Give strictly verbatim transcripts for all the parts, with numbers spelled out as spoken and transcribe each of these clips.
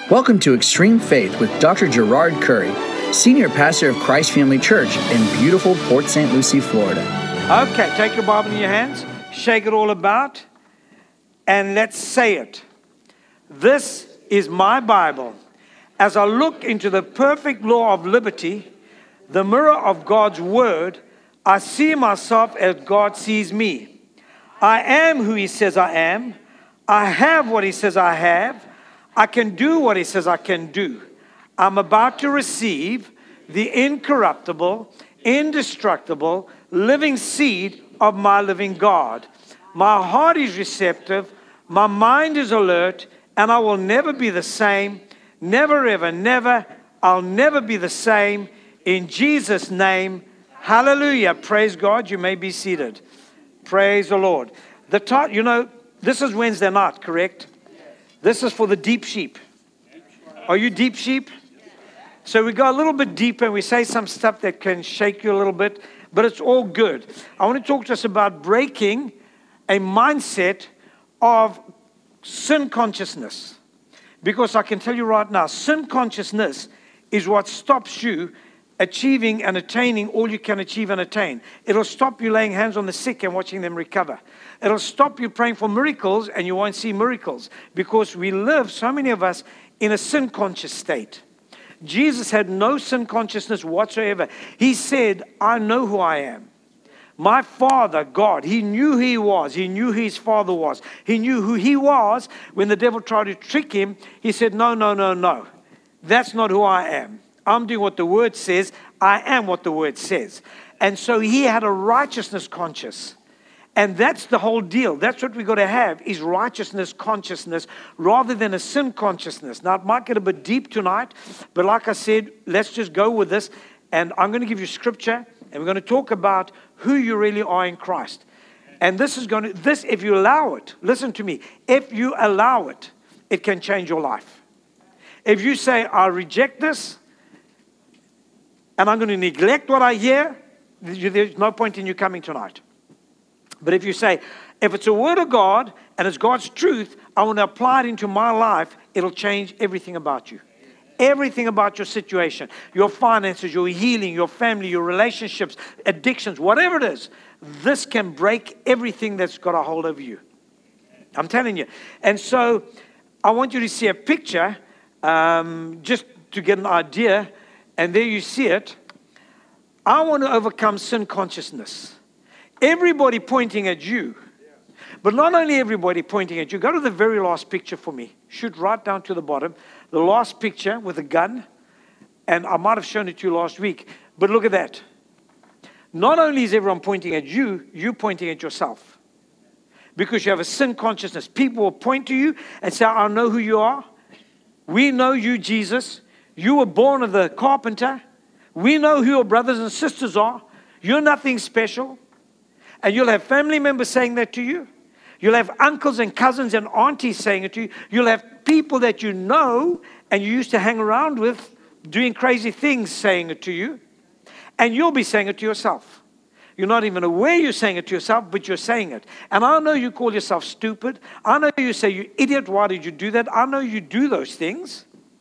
Welcome to Extreme Faith with Doctor Gerard Curry, Senior Pastor of Christ Family Church in beautiful Port Saint Lucie, Florida. Okay, take your Bible in your hands, shake it all about, and let's say it. This is my Bible. As I look into the perfect law of liberty, the mirror of God's Word, I see myself as God sees me. I am who He says I am. I have what He says I have. I can do what He says I can do. I'm about to receive the incorruptible, indestructible, living seed of my living God. My heart is receptive, my mind is alert, and I will never be the same. Never, ever, never. I'll never be the same. In Jesus' name, hallelujah. Praise God. You may be seated. Praise the Lord. The tar- you know, this is Wednesday night, correct? This is for the deep sheep. Are you deep sheep? So we go a little bit deeper and we say some stuff that can shake you a little bit, but it's all good. I want to talk to us about breaking a mindset of sin consciousness. Because I can tell you right now, sin consciousness is what stops you achieving and attaining all you can achieve and attain. It'll stop you laying hands on the sick and watching them recover. It'll stop you praying for miracles and you won't see miracles because we live, so many of us, in a sin conscious state. Jesus had no sin consciousness whatsoever. He said, I know who I am. My Father, God, He knew who He was. He knew who His Father was. He knew who He was. When the devil tried to trick Him, He said, no, no, no, no. That's not who I am. I'm doing what the Word says. I am what the Word says. And so He had a righteousness conscious. And that's the whole deal. That's what we've got to have, is righteousness consciousness rather than a sin consciousness. Now, it might get a bit deep tonight, but like I said, let's just go with this. And I'm going to give you scripture, and we're going to talk about who you really are in Christ. And this is going to, this, if you allow it, listen to me, if you allow it, it can change your life. If you say, I reject this, and I'm going to neglect what I hear, there's no point in you coming tonight. But if you say, if it's a word of God and it's God's truth, I want to apply it into my life, it'll change everything about you. Everything about your situation, your finances, your healing, your family, your relationships, addictions, whatever it is, this can break everything that's got a hold of you. I'm telling you. And so I want you to see a picture um, just to get an idea. And there you see it. I want to overcome sin consciousness. Everybody pointing at you. But not only everybody pointing at you. Go to the very last picture for me. Shoot right down to the bottom. The last picture with a gun. And I might have shown it to you last week. But look at that. Not only is everyone pointing at you, you're pointing at yourself. Because you have a sin consciousness. People will point to you and say, I know who you are. We know you, Jesus. You were born of the carpenter. We know who your brothers and sisters are. You're nothing special. And you'll have family members saying that to you. You'll have uncles and cousins and aunties saying it to you. You'll have people that you know and you used to hang around with doing crazy things saying it to you. And you'll be saying it to yourself. You're not even aware you're saying it to yourself, but you're saying it. And I know you call yourself stupid. I know you say, you idiot, why did you do that? I know you do those things.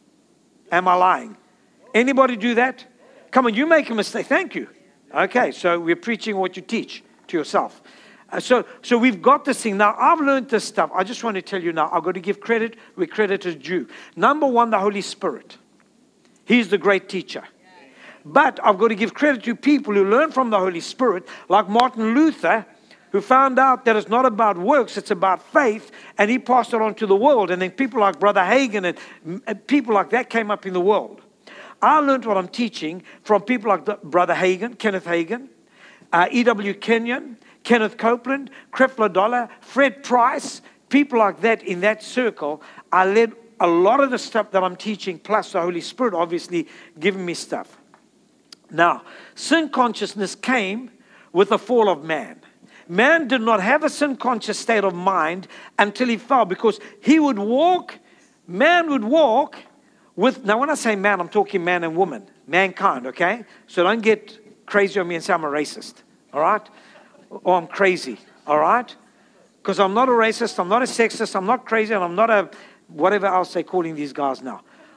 Am I lying? Anybody do that? Come on, you make a mistake. Thank you. Okay, so we're preaching what you teach to yourself. Uh, so, so we've got this thing. Now, I've learned this stuff. I just want to tell you now, I've got to give credit where credit is due. Number one, the Holy Spirit. He's the great teacher. But I've got to give credit to people who learn from the Holy Spirit, like Martin Luther, who found out that it's not about works, it's about faith, and he passed it on to the world. And then people like Brother Hagin and, and people like that came up in the world. I learned what I'm teaching from people like the, Brother Hagin, Kenneth Hagin, uh, E W Kenyon, Kenneth Copeland, Creflo Dollar, Fred Price, people like that in that circle. I led a lot of the stuff that I'm teaching, plus the Holy Spirit obviously giving me stuff. Now, sin consciousness came with the fall of man. Man did not have a sin-conscious state of mind until he fell, because he would walk, man would walk with, now when I say man, I'm talking man and woman, mankind, okay? So don't get crazy on me and say I'm a racist, all right? Or I'm crazy, all right? Because I'm not a racist, I'm not a sexist, I'm not crazy, and I'm not a whatever else they're calling these guys now.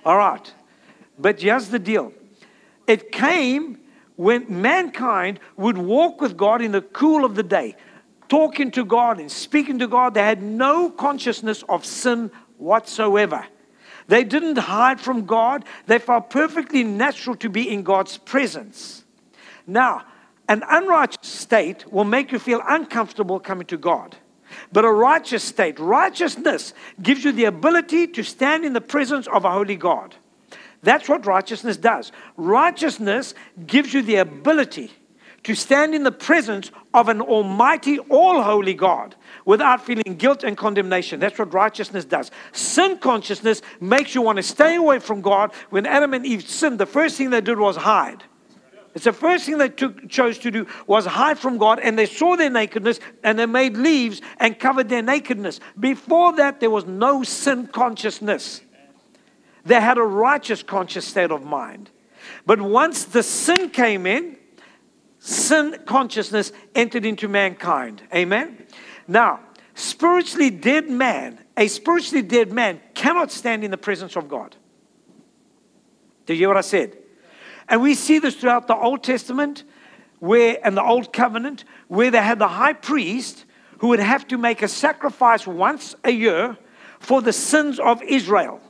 All right. But here's the deal. It came when mankind would walk with God in the cool of the day, talking to God and speaking to God. They had no consciousness of sin whatsoever. They didn't hide from God. They felt perfectly natural to be in God's presence. Now, an unrighteous state will make you feel uncomfortable coming to God. But a righteous state, righteousness, gives you the ability to stand in the presence of a holy God. That's what righteousness does. Righteousness gives you the ability to stand in the presence of an almighty, all-holy God without feeling guilt and condemnation. That's what righteousness does. Sin consciousness makes you want to stay away from God. When Adam and Eve sinned, the first thing they did was hide. It's the first thing they took, chose to do was hide from God, and they saw their nakedness, and they made leaves and covered their nakedness. Before that, there was no sin consciousness. They had a righteous conscious state of mind. But once the sin came in, sin consciousness entered into mankind. Amen? Now, spiritually dead man, a spiritually dead man cannot stand in the presence of God. Do you hear what I said? And we see this throughout the Old Testament where, and the Old Covenant, where they had the high priest who would have to make a sacrifice once a year for the sins of Israel.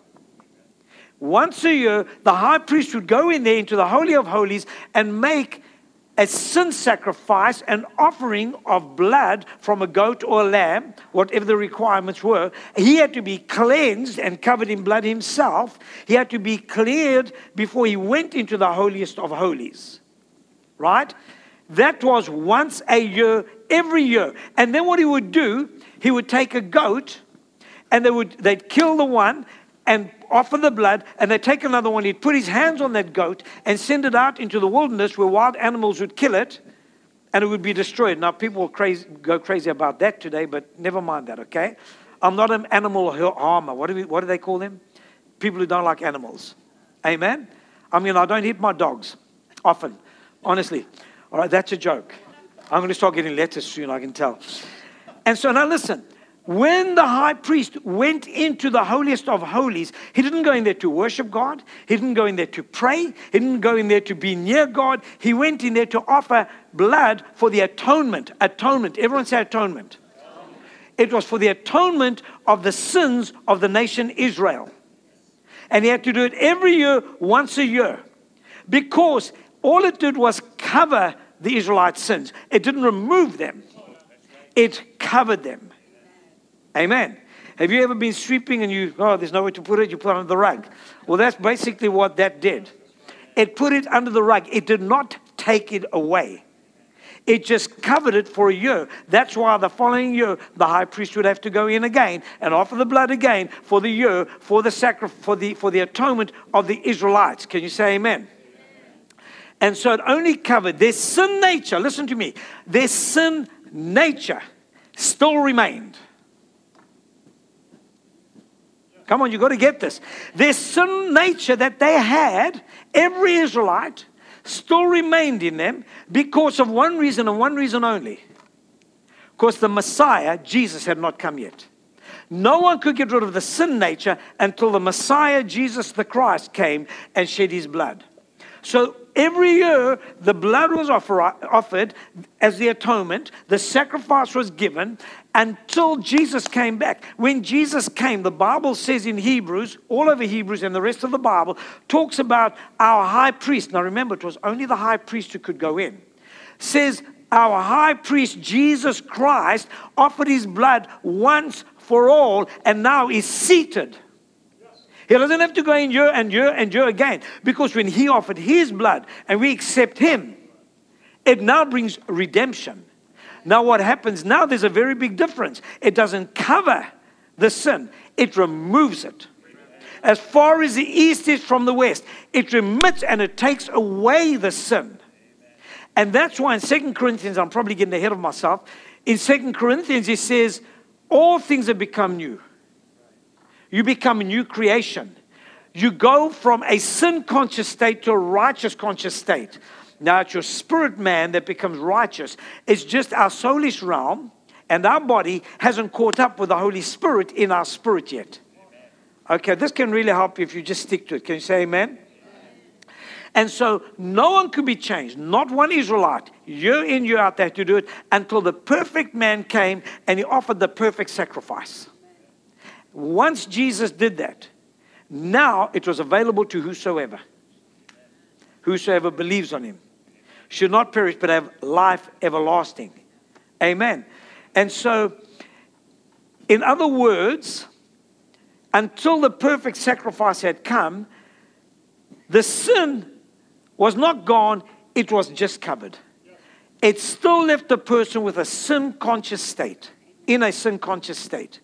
Once a year, the high priest would go in there into the Holy of Holies and make a sin sacrifice, an offering of blood from a goat or a lamb, whatever the requirements were. He had to be cleansed and covered in blood himself. He had to be cleared before he went into the holiest of holies. Right? That was once a year, every year. And then what he would do, he would take a goat, and they would they'd kill the one and offer the blood, and they'd take another one. He'd put his hands on that goat and send it out into the wilderness where wild animals would kill it, and it would be destroyed. Now, people will crazy, go crazy about that today, but never mind that, okay? I'm not an animal harmer. What do, we, what do they call them? People who don't like animals. Amen? I mean, I don't hit my dogs often, honestly. All right, that's a joke. I'm going to start getting letters soon, I can tell. And so now listen. When the high priest went into the holiest of holies, he didn't go in there to worship God. He didn't go in there to pray. He didn't go in there to be near God. He went in there to offer blood for the atonement. Atonement. Everyone say atonement. It was for the atonement of the sins of the nation Israel. And he had to do it every year, once a year. Because all it did was cover the Israelites' sins. It didn't remove them. It covered them. Amen. Have you ever been sweeping and you, oh, there's nowhere to put it, you put it under the rug? Well, that's basically what that did. It put it under the rug. It did not take it away. It just covered it for a year. That's why the following year, the high priest would have to go in again and offer the blood again for the year, for the sacri- for the for the atonement of the Israelites. Can you say amen? And so it only covered their sin nature. Listen to me. Their sin nature still remained. Come on, you've got to get this. Their sin nature that they had, every Israelite, still remained in them because of one reason and one reason only. Because the Messiah, Jesus, had not come yet. No one could get rid of the sin nature until the Messiah, Jesus the Christ, came and shed his blood. So every year, the blood was offer, offered as the atonement. The sacrifice was given until Jesus came back. When Jesus came, the Bible says in Hebrews, all over Hebrews and the rest of the Bible, talks about our high priest. Now remember, it was only the high priest who could go in. Says our high priest, Jesus Christ, offered his blood once for all and now is seated. He doesn't have to go in year and year and year again. Because when he offered his blood and we accept him, it now brings redemption. Now what happens now, there's a very big difference. It doesn't cover the sin. It removes it. As far as the east is from the west, it remits and it takes away the sin. And that's why in Second Corinthians, I'm probably getting ahead of myself. In Second Corinthians, it says, all things have become new. You become a new creation. You go from a sin-conscious state to a righteous-conscious state. Now, it's your spirit man that becomes righteous. It's just our soulish realm and our body hasn't caught up with the Holy Spirit in our spirit yet. Okay, this can really help you if you just stick to it. Can you say amen? And so no one could be changed, not one Israelite, year in, year out, they had to do it until the perfect man came and he offered the perfect sacrifice. Once Jesus did that, now it was available to whosoever. Whosoever believes on him should not perish but have life everlasting. Amen. And so, in other words, until the perfect sacrifice had come, the sin was not gone, it was just covered. It still left the person with a sin-conscious state, in a sin-conscious state.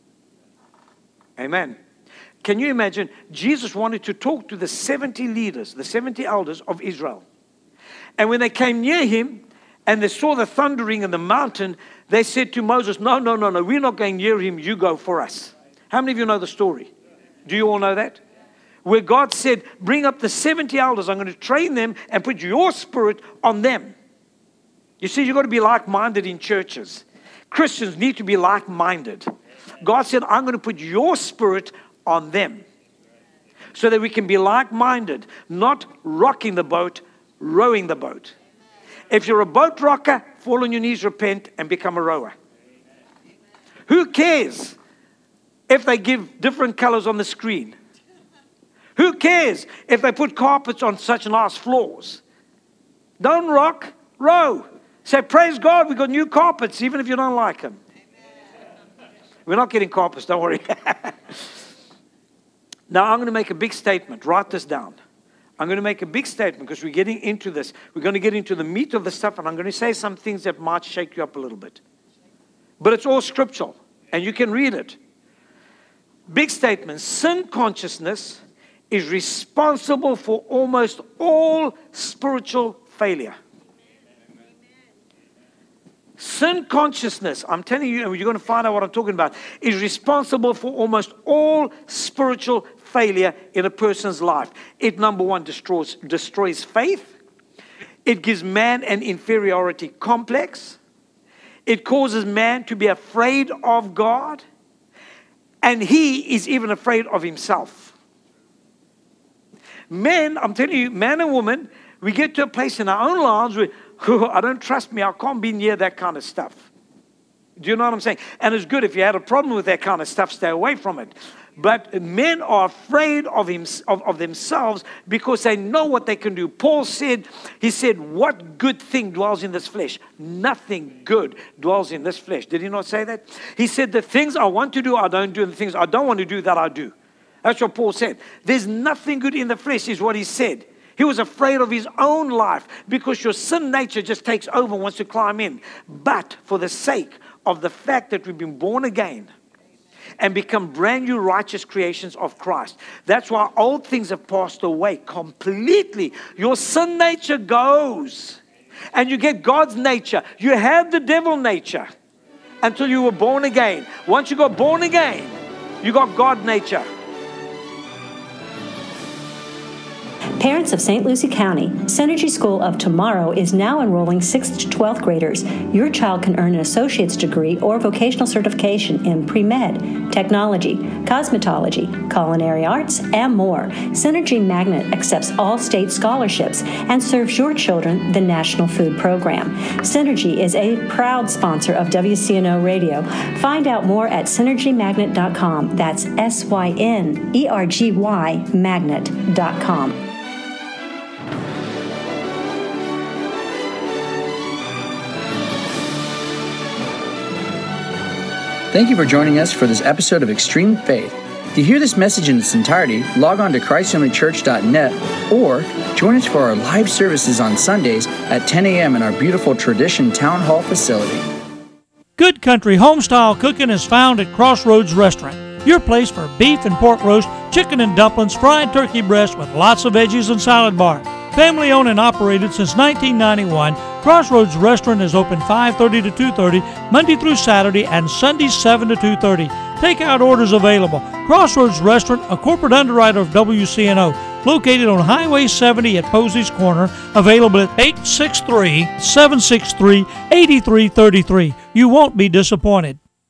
Amen. Can you imagine? Jesus wanted to talk to the seventy leaders, the seventy elders of Israel. And when they came near him and they saw the thundering in the mountain, they said to Moses, no, no, no, no, we're not going near him, you go for us. How many of you know the story? Do you all know that? Where God said, bring up the seventy elders, I'm going to train them and put your spirit on them. You see, you've got to be like-minded in churches. Christians need to be like-minded. God said, I'm going to put your spirit on them so that we can be like-minded, not rocking the boat, rowing the boat. If you're a boat rocker, fall on your knees, repent, and become a rower. Who cares if they give different colors on the screen? Who cares if they put carpets on such nice floors? Don't rock, row. Say, praise God, we've got new carpets, even if you don't like them. We're not getting carpets, don't worry. Now, I'm going to make a big statement. Write this down. I'm going to make a big statement because we're getting into this. We're going to get into the meat of the stuff, and I'm going to say some things that might shake you up a little bit. But it's all scriptural, and you can read it. Big statement. Sin consciousness is responsible for almost all spiritual failure. Sin consciousness, I'm telling you, and you're going to find out what I'm talking about, is responsible for almost all spiritual failure in a person's life. It, number one, destroys, destroys faith. It gives man an inferiority complex. It causes man to be afraid of God. And he is even afraid of himself. Men, I'm telling you, man and woman, we get to a place in our own lives where, oh, I don't trust me, I can't be near that kind of stuff. Do you know what I'm saying? And it's good if you had a problem with that kind of stuff, stay away from it. But men are afraid of, him, of, of themselves because they know what they can do. Paul said, he said, what good thing dwells in this flesh? Nothing good dwells in this flesh. Did he not say that? He said, the things I want to do, I don't do, and the things I don't want to do, that I do. That's what Paul said. There's nothing good in the flesh is what he said. He was afraid of his own life because your sin nature just takes over and wants to climb in. But for the sake of the fact that we've been born again and become brand new righteous creations of Christ, that's why old things have passed away completely. Your sin nature goes and you get God's nature. You have the devil nature until you were born again. Once you got born again, you got God nature. Parents of Saint Lucie County, Synergy School of Tomorrow is now enrolling sixth to twelfth graders. Your child can earn an associate's degree or vocational certification in pre-med, technology, cosmetology, culinary arts, and more. Synergy Magnet accepts all state scholarships and serves your children the National Food Program. Synergy is a proud sponsor of W C N O Radio. Find out more at synergy magnet dot com. That's S Y N E R G Y magnet dot com. Thank you for joining us for this episode of Extreme Faith. To hear this message in its entirety, log on to christ family church dot net or join us for our live services on Sundays at ten a.m. in our beautiful Tradition Town Hall facility. Good country home-style cooking is found at Crossroads Restaurant, your place for beef and pork roast, chicken and dumplings, fried turkey breast with lots of veggies and salad bar. Family owned and operated since nineteen ninety-one, Crossroads Restaurant is open five thirty to two thirty, Monday through Saturday, and Sundays seven to two thirty. Takeout orders available. Crossroads Restaurant, a corporate underwriter of W C N O, located on Highway seventy at Posey's Corner, available at eight six three, seven six three, eight three three three. You won't be disappointed.